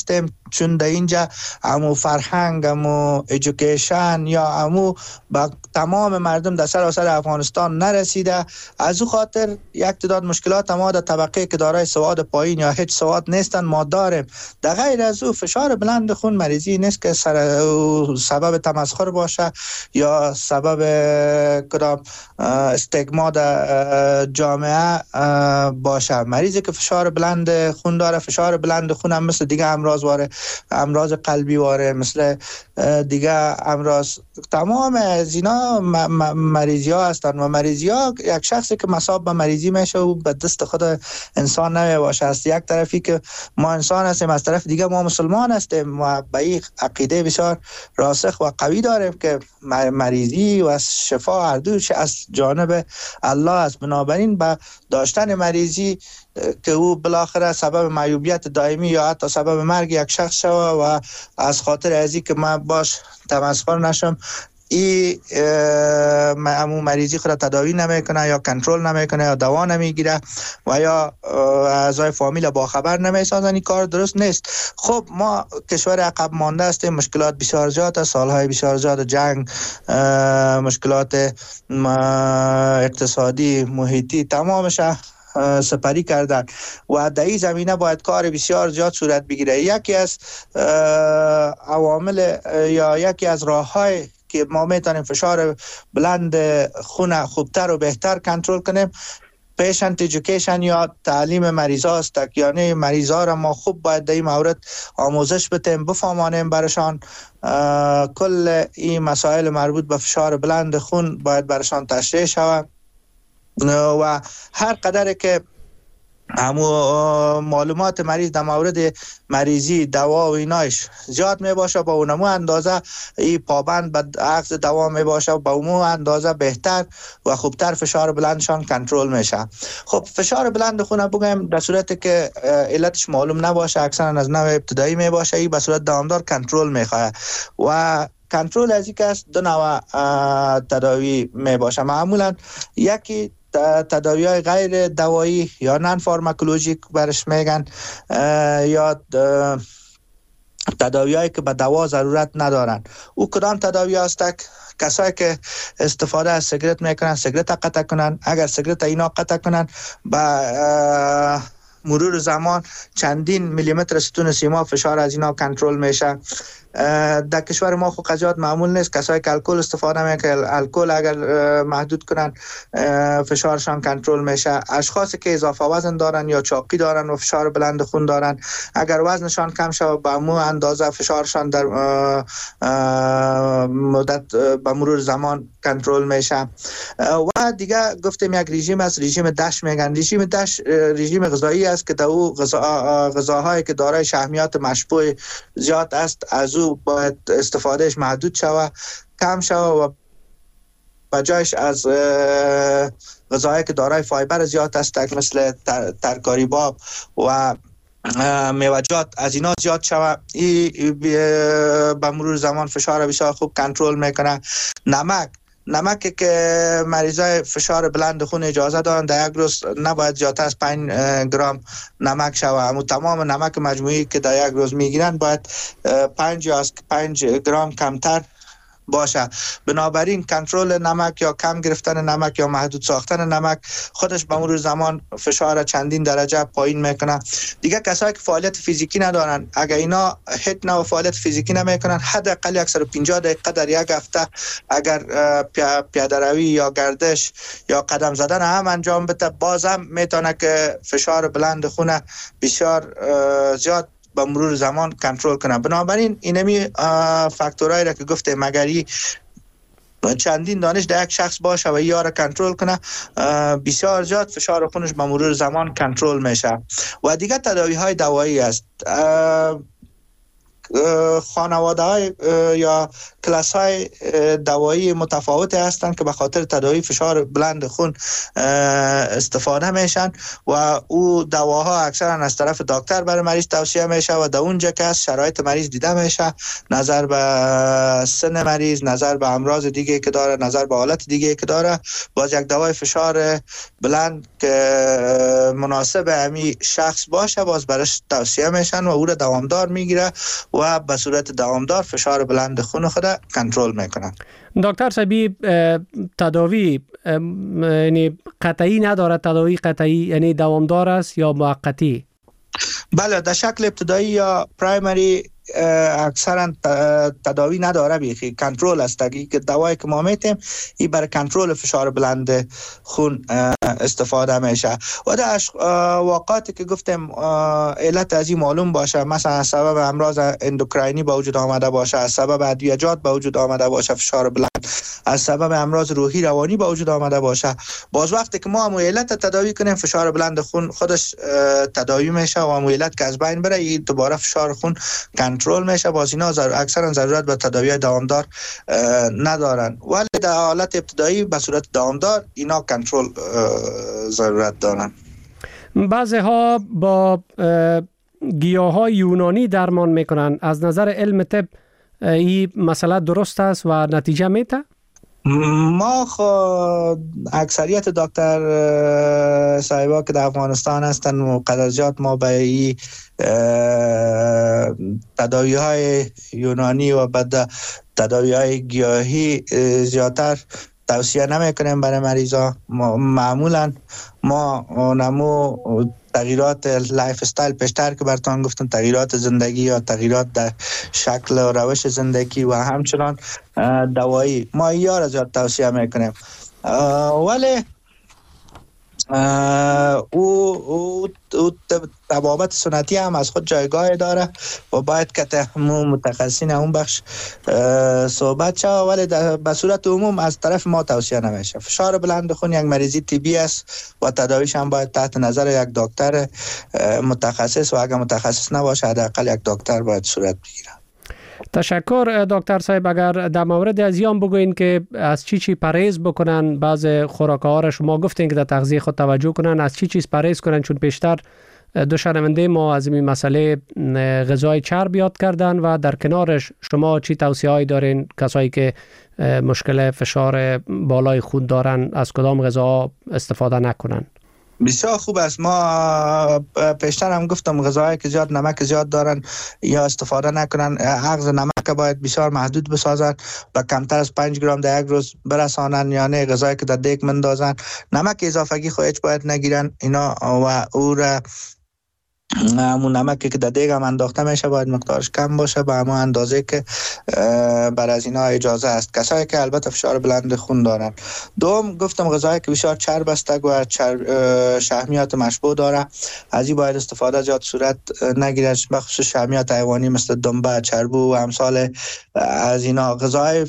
چون در اینجا امو فرهنگ، امو ایژوکیشن یا امو با تمام مردم در سراسر افغانستان نرسیده. از او خاطر یک تعداد مشکلات ما در طبقه که دارای سواد پایین یا هیچ سواد نیستن ما داریم. در غیر از او فشار بلند خون مریضی نیست که سبب تمسخر باشه یا سبب کدام استگما در جامعه باشه. مریضی که فشار بلند خون داره، فشار بلند خون هم مثل دیگه امراض قلبی واره، مثل دیگه امراض، تمام از اینا مریضی ها هستن. و مریضی ها یک شخصی که مصاب به مریضی میشه و به دست خود انسان نمیباشه. از یک طرفی که ما انسان هستیم، از طرف دیگه ما مسلمان هستیم و به این عقیده بسیار راسخ و قوی داریم که مریضی و شفا هر دوش از جانب الله است. بنابراین به داشتن مریضی که او بالاخره سبب معیوبیت دائمی یا حتی سبب مرگ یک شخص شوه و از خاطر ازی که من باش تمسخر نشم، ای امو مریضی خود تداوی نمیکنه یا کنترل نمیکنه یا دوا نمیگیره و یا اعضای فامیل با خبر نمیسازن، این کار درست نیست. خب ما کشور عقب مانده هستیم، مشکلات بسیار زیاد است، سالهای بسیار زیاد جنگ، مشکلات اقتصادی، محیطی، تمامش سپری کردن و در این زمینه باید کار بسیار زیاد صورت بگیره. یکی از عوامل یا یکی از راه‌های که ما میتونیم فشار بلند خون خوبتر و بهتر کنترل کنیم پیشنت ایژوکیشن یا تعلیم مریضا است. یعنی مریضا را ما خوب باید در این مورد آموزش بدیم، بفهمانیم برشان کل این مسائل مربوط به فشار بلند خون باید برشان تشریح شود و هر قدر که معلومات مریض در مورد مریضی، دوا و اینایش زیاد می باشه، با اونمو اندازه این پابند به اخذ دوا می باشه، با اونمو اندازه بهتر و خوبتر فشار بلندشان کنترل میشه. خب فشار بلند خون بگم در صورتی که علتش معلوم نباشه، اکثرا از نوع ابتدایی می باشه، این به صورت دوامدار کنترل میخواد و کنترل از یک است دو نوع تداوی می باشه. معمولا یکی تداوی های غیر دوایی یا نان فارماکولوژیک برش میگن، یا تداوی هایی که به دوا ضرورت ندارن. او کدام تداوی هست؟ کسایی که استفاده از سیگرت میکنن سیگرت قطع کنن. اگر سیگرت اینا قطع کنن با مرور زمان چندین میلیمتر ستون سیما فشار از اینا کنترل میشه. در کشور ما خود قضیات معمول نیست. کسایی که الکل استفاده میکنن، الکل اگر محدود کنن فشارشان کنترل میشه. اشخاصی که اضافه وزن دارن یا چاقی دارن و فشار بلند خون دارن، اگر وزنشان کم شود به مو اندازه فشارشان در مدت به مرور زمان کنترل میشه. و دیگه گفتیم یک رژیم است، رژیم دش میگن. رژیم دش رژیم غذایی است که در او غذاهایی که دارای شحمیات مشبوع زیاد است از او باید استفادهش محدود شود، کم شود و بجایش از غذاهایی که دارای فایبر زیاد است مثل ترکاری باب و میوجات از اینا زیاد شود. این به مرور زمان فشار بسیار خوب کنترل میکنه. نمک که مریضای فشار بلند خون اجازه دارن در یک روز نباید زیادتر از 5 گرم نمک شود. اما تمام نمک مجموعی که در یک روز میگیرن باید 5 گرم کمتر باشه. بنابراین کنترل نمک یا کم گرفتن نمک یا محدود ساختن نمک خودش به مرور زمان فشار چندین درجه پایین میکنه. دیگه کسایی که فعالیت فیزیکی ندارن، اگر اینا هیچ نوع فعالیت فیزیکی نمیکنن، حداقل 150 دقیقه در یک هفته اگر پیاده روی یا گردش یا قدم زدن هم انجام بده، بازم میتونه که فشار بلند خون بسیار زیاد با مرور زمان کنترل کنه. بنابراین اینمی فاکتورایی را که گفتیم مگری چندین دانش در یک شخص باشه و یا را کنترل کنه، بسیار زیاد فشار خونش با مرور زمان کنترل میشه. و دیگه تداوی های دوایی است. خانواده های یا کلاس های دوایی متفاوتی هستند که به خاطر تداوی فشار بلند خون استفاده میشن و او دواها اکثرا از طرف دکتر برای مریض توصیه میشه و در اونجا که شرایط مریض دیده میشه، نظر به سن مریض، نظر به امراض دیگه که داره، نظر به حالت دیگه که داره، باز یک دوای فشار بلند که مناسب همین شخص باشه باز برش توصیه میشن و او را دوامدار میگیره و به صورت دوامدار فشار بلند خون خود کنترل میکنن. دکتر صاحبی، تداوی یعنی قطعی نداره، تداوی قطعی یعنی دوامدار است یا موقتی؟ بله، در شکل ابتدایی یا پرایمری اکثرا تداوی نداره، بیخی کنترل است. که دوایی که ما میتیم این برای کنترل فشار بلند خون استفاده میشه و در واقعاتی که گفتیم علت از این معلوم باشه، مثلا از سبب امراض اندوکراینی به وجود آمده باشه، از سبب ادویه‌جات به وجود آمده باشه فشار بلند، از سبب امراض روحی روانی به وجود آمده باشه، باز وقتی که ما هم علت تداوی کنیم فشار بلند خون خودش تداوی میشه و هم علت که از بین بره، این دوباره فشار خون کنترل میشه. باز اینا اکثرا ضرورت به تداوی دوامدار ندارن، ولی در حالت ابتدایی به صورت دوامدار اینا کنترل ضرورت دارن. بعضی ها با گیاهای یونانی درمان میکنن. از نظر علم طب این مسئله درست است و نتیجه میده؟ ما اکثریت دکتر صاحبا که در افغانستان هستن مقدسات ما به این تداوی های یونانی و بعد تداوی های گیاهی زیادتر توصیه نمی کنیم برای مریضا. معمولا ما نمو تغییرات لایف استایل پیشتر که براتون گفتم، تغییرات زندگی یا تغییرات در شکل و روش زندگی و همچنان دوایی ما یا را زیاد توصیه میکنیم، ولی او طبابت سنتی هم از خود جایگاه داره و باید که متخصصین اون بخش صحبت شد، ولی به صورت عموم از طرف ما توصیه نمیشه. فشار بلند خون یک مریضی طبی است و تداویش هم باید تحت نظر یک دکتر متخصص و اگر متخصص نباشه حداقل یک دکتر باید صورت بگیره. تشکر دکتر صاحب. اگر در مورد از یام بگوین که از چی پرهیز بکنن، بعض خوراک‌ها را شما گفتین که در تغذیه خود توجه کنن، از چی چیز پرهیز کنن؟ چون پیشتر دو شنونده ما از این مسئله غذای چرب یاد کردن و در کنارش شما چی توصیه‌ای دارین کسایی که مشکل فشار بالای خون دارن از کدام غذا استفاده نکنن؟ بسیار خوب است. ما پیشتر هم گفتم غذاهایی که زیاد نمک زیاد دارن یا استفاده نکنن. اخذ نمک باید بسیار محدود بسازن و کمتر از 5 گرم در یک روز برسانن، یعنی غذایی که در دیگ مندازن نمک اضافگی خو هیچ باید نگیرن اینا و او را همون نمکی که در دیگ هم انداخته میشه باید مقدارش کم باشه به همون اندازه که بر از اینا اجازه است، کسایی که البته فشار بلند خون دارن. دوم گفتم غذایی که بسیار چرب است و شحمیات مشبوع داره، از این باید استفاده زیاد صورت نگیرد، بخصوص شحمیات حیوانی مثل دنبه، چربو و امثال از اینا. غذای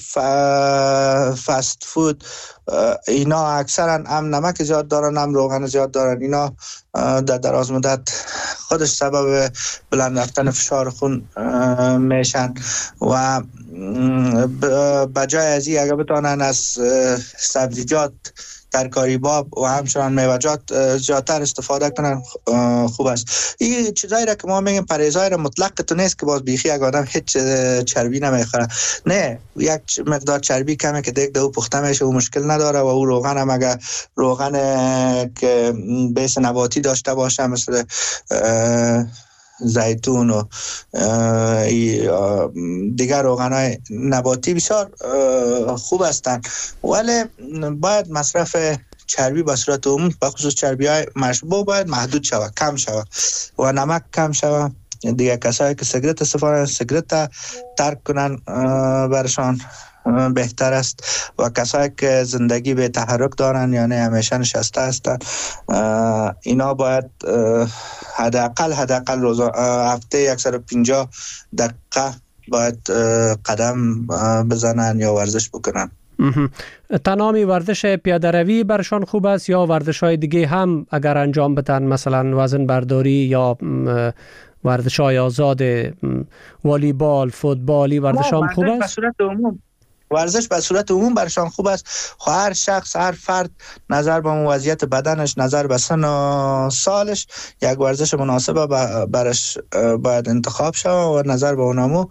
فست فود اینا اکثرا هم نمک زیاد دارن هم روغن زیاد دارن، اینا در دراز مدت خودش سبب بلند رفتن فشار خون میشن و بجای از این اگر بتونن از سبزیجات، ترکاری باب و همچنان میوه‌جات زیادتر استفاده کنن خوب است. این چیزایی را که ما میگیم پرهیزای را مطلق تو نیست که باز بیخی یک آدم هیچ چربی نمیخوره، نه، یک مقدار چربی کمه که دیگه او پخته میشه و مشکل نداره و او روغن هم اگر روغن که بیس نباتی داشته باشه مثل زیتون و دیگر روغن‌های نباتی بسیار خوب هستند، ولی باید مصرف چربی به صورت عموم به خصوص چربی‌های مشبوع باید محدود شود، کم شود و نمک کم شود. دیگر کسایی که سیگرت استفاده سیگرت ترک کنن برشان بهتر است و کسایی که زندگی به تحرک دارن یعنی همیشه نشسته هستن اینا باید حداقل روز هفته 150 دقیقه باید قدم بزنن یا ورزش بکنن. تنها ورزش پیاده روی برشان خوب است یا ورزش های دیگه هم اگر انجام بدن، مثلا وزن برداری یا ورزش‌های آزاد، والیبال، فوتبالی ورزش هم خوب است؟ ورزش به صورت عموم برشان خوب است. هر شخص، هر فرد نظر به وضعیت بدنش، نظر به سن و سالش یک ورزش مناسب برش باید انتخاب شود و نظر به اونمو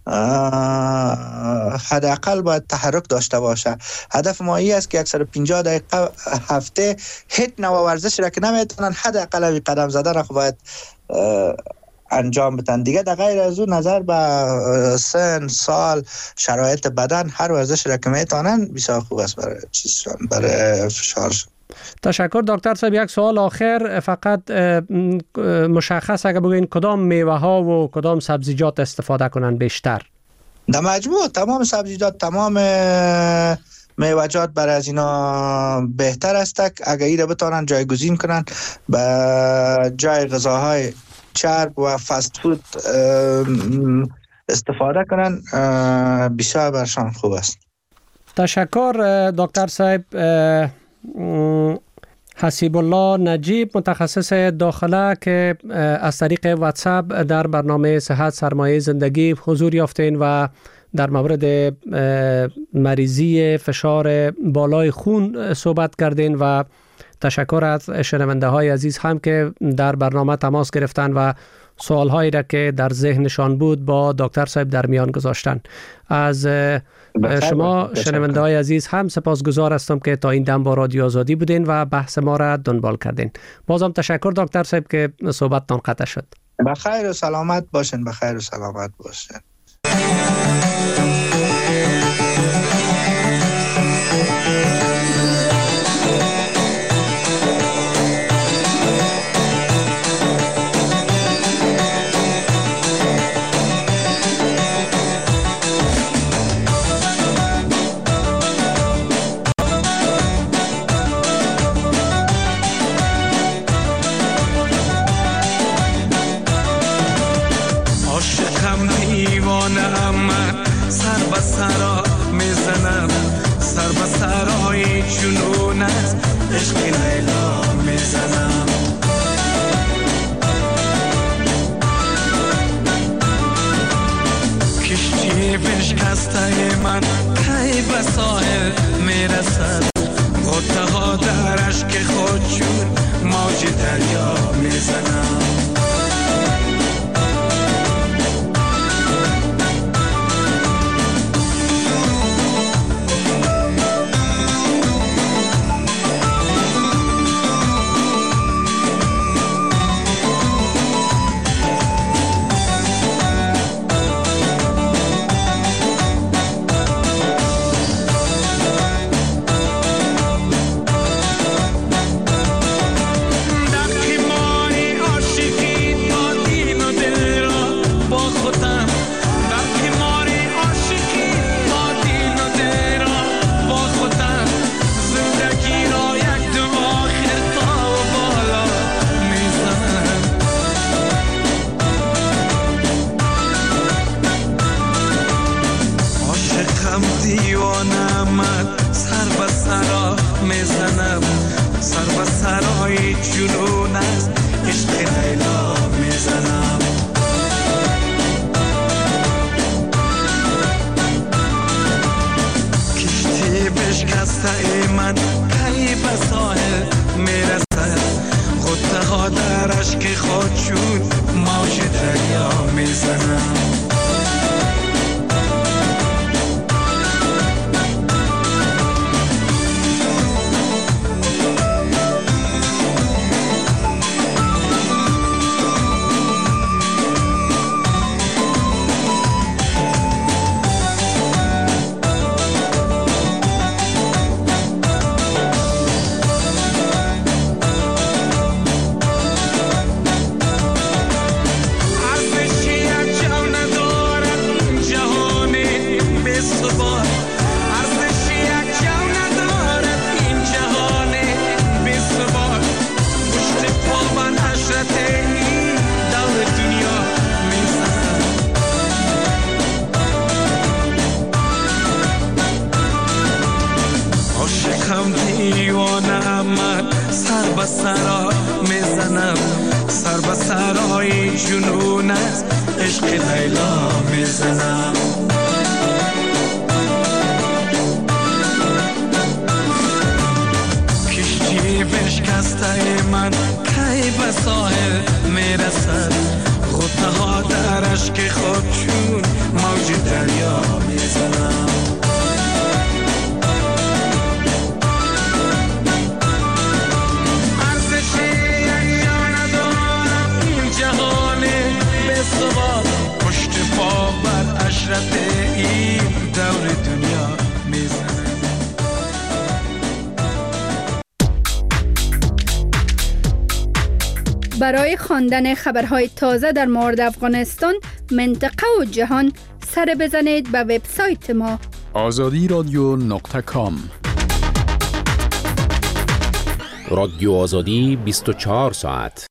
حداقل باید تحرک داشته باشه. هدف ما این است که 150 دقیقه هفته هیچ نوع ورزش را که نمیتونن حداقل قدم زدن خو باید انجام بدن. دیگه در غیر از اون نظر به سن، سال، شرایط بدن هر ورزش را که میتونن بسیار خوب است برای فشار. تشکر دکتر صاحب. یک سوال آخر فقط مشخص اگه بگوین کدام میوه ها و کدام سبزیجات استفاده کنن بیشتر؟ در مجموع تمام سبزیجات، تمام میوه‌جات برای از اینا بهتر است اگر ایره بتونن جایگزین کنن به جای غذاهای چرب و فست فود استفاده کنن، بسیار برشان خوب است. تشکر دکتر صاحب. حسیب الله نجیب، متخصص داخله که از طریق واتساپ در برنامه صحت سرمایه زندگی حضور یافتین و در مورد مریضی فشار بالای خون صحبت کردین و تشکر از شنونده های عزیز هم که در برنامه تماس گرفتن و سوال هایی را که در ذهنشان بود با دکتر صاحب در میان گذاشتن. از شما شنونده های عزیز هم سپاسگزار هستم که تا این دم با رادیو آزادی بودین و بحث ما را دنبال کردین. بازم تشکر دکتر صاحب که صحبتتان قطع شد. بخیر و سلامت باشین. بخیر و سلامت باشین. سرا میزنم سر به سرای جنون است، عشق لیلا میزنم. کشتی بشکسته من کی به ساحل میرسد، غوطه ها در اشک خود چون موج دریا میزنم. میزنم. کشتی بشکسته من کی به ساحل میرسد، غوطه ها در اشک خود چون موج دریا میزنم. پشت پا بر اشرت این دور دنیا میزنه. برای خواندن خبرهای تازه در مورد افغانستان، منطقه و جهان، سر بزنید به وبسایت ما azadiradyo.com. رادیو آزادی 24 ساعت.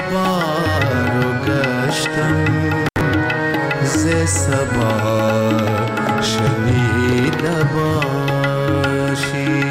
بار و گشتم ز صبا شنیده باشی.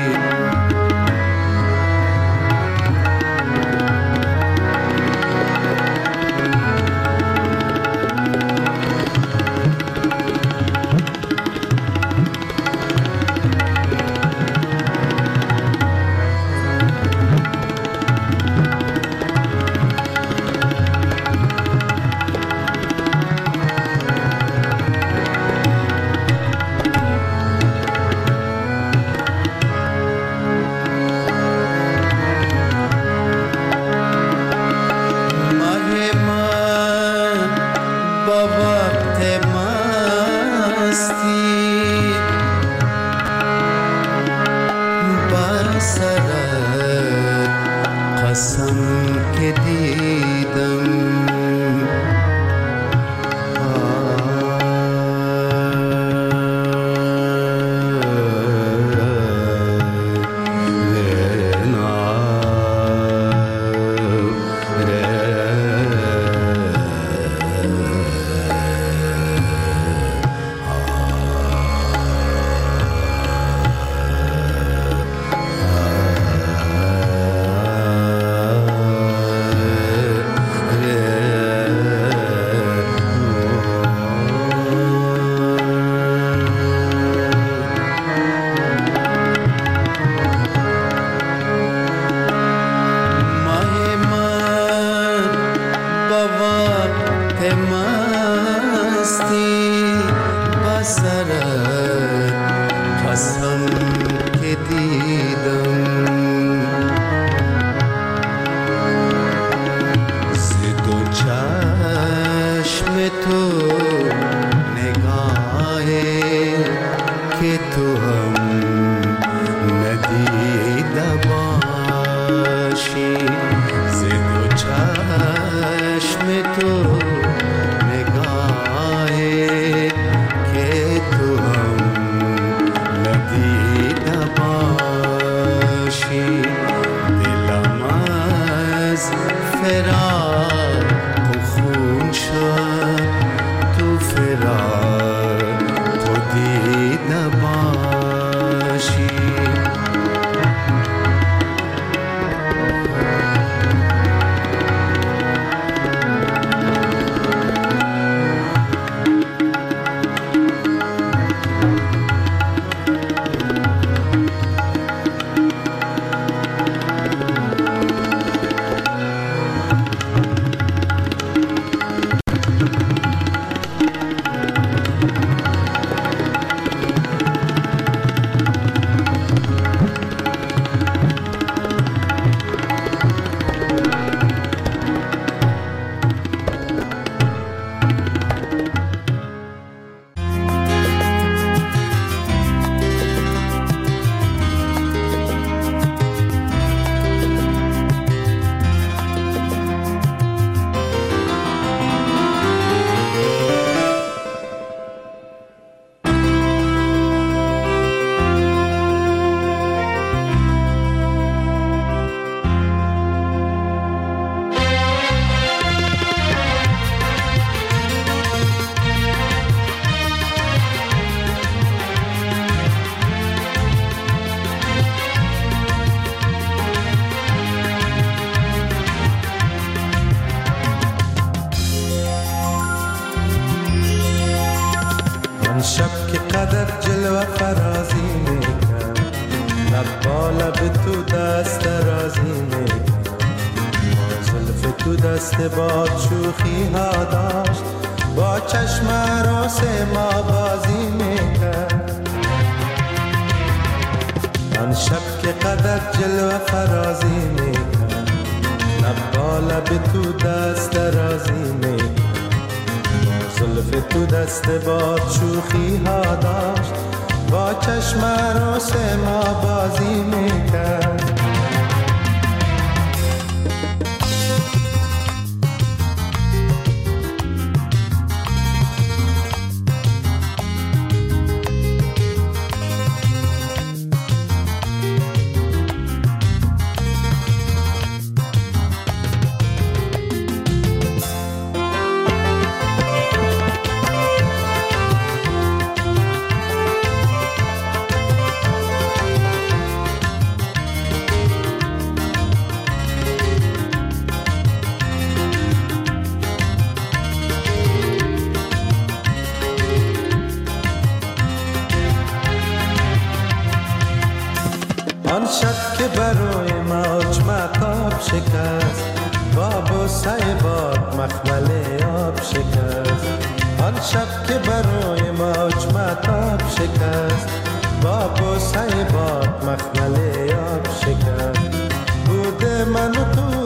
که برای موج مطاب شکست، با بوسه باد مخمل آب شکست. آن شب که برای موج مطاب شکست، با بوسه باد مخمل آب شکست. بوده من و تو،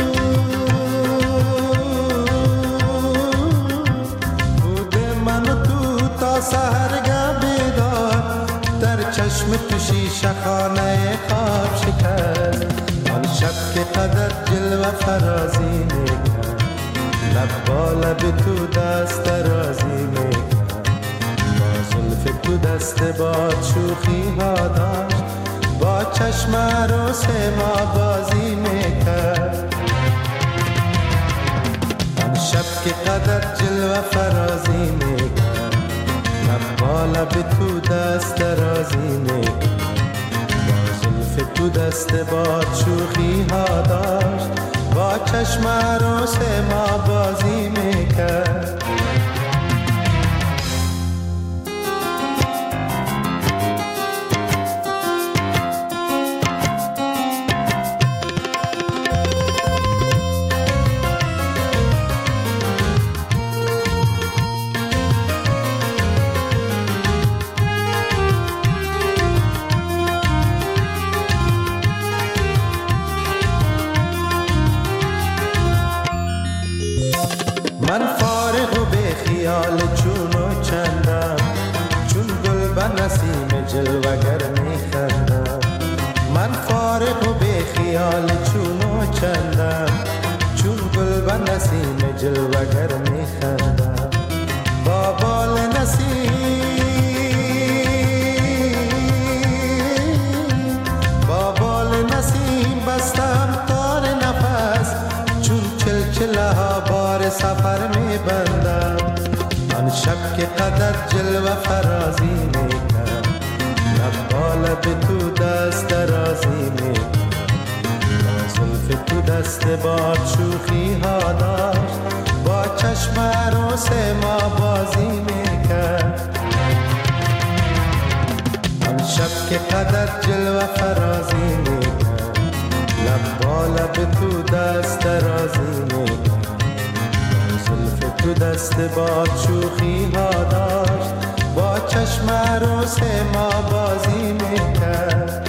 بوده من و تو تا سحرگه بیدار، در چشم تو شیشه خانه خواب شکست. آن شب که قدر جلوه فرازی میکرد، لب با لب تو دست درازی میکرد. با زلف تو دست باد شوخی ها داشت، با چشم عروس ما بازی میکرد. آن شب که قدر جلوه فرازی میکرد، لب با لب تو دست درازی میکرد. با زلف تو دست باد شوخی ها داشت، با چشم عروس ما بازی میکرد. من فارغ و به خیال چون و چندم، چون گل به نسیم جلوگر میخندم. من فارغ و به خیال چون و چندم، چون گل به نسیم جلوگر میخندم. با بال نسیم، با بال نسیم بستم تار نفس، چون چلچله ها بار سفر میبندم. آن شب که قدر جلوه فرازی میکرد، لب با لب تو دست درازی میکرد. با زلف تو دست باد شوخی ها داشت، با چشم عروس ما بازی میکرد. آن شب که قدر جلوه فرازی میکرد، لب با لب تو دست درازی میکرد. زلف تو دست باد شوخی ها داشت، با چشم عروس ما بازی میکرد.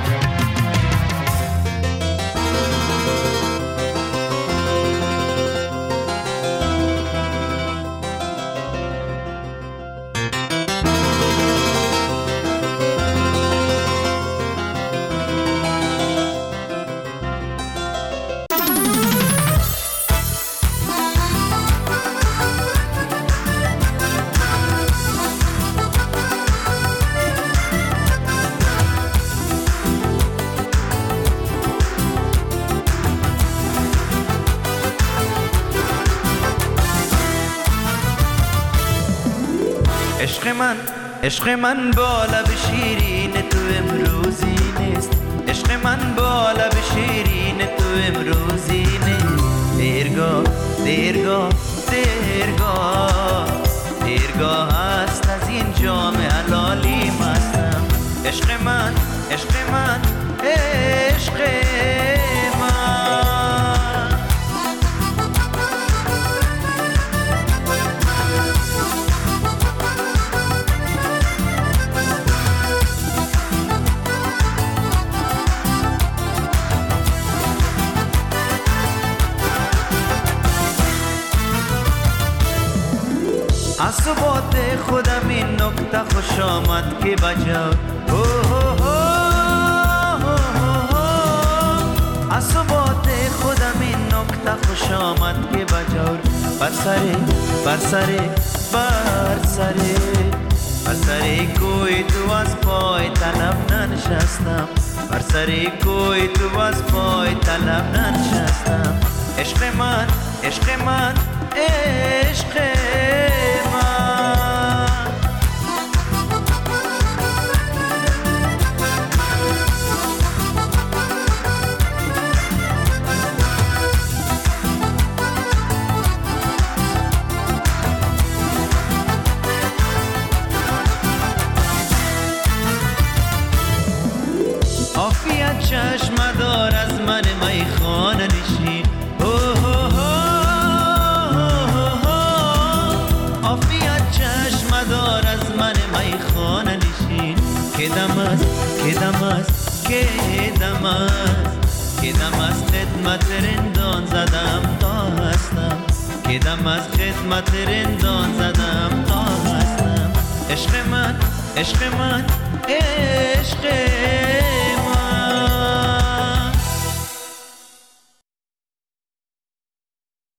عشق من با لب شیرین تو امروزی نیست. عشق من با لب شیرین تو امروزی نیست. دیرگاه دیرگاه دیرگاه دیرگاه هست از این جام حلالی مستم. عشق من عشق من عشق من. از ثبات خودم این نکته خوش آمد که بجا. از ثبات خودم این نکته خوش آمد که بجا. بر سر کوی تو از پای طلب ننشستم. بر سر کوی تو از پای طلب ننشستم. عشق من عشق من عشق من. عافیت که دم از خدمت رندان زدم تا هستم، که دم از خدمت رندان زدم تا هستم. عشق من عشق من عشق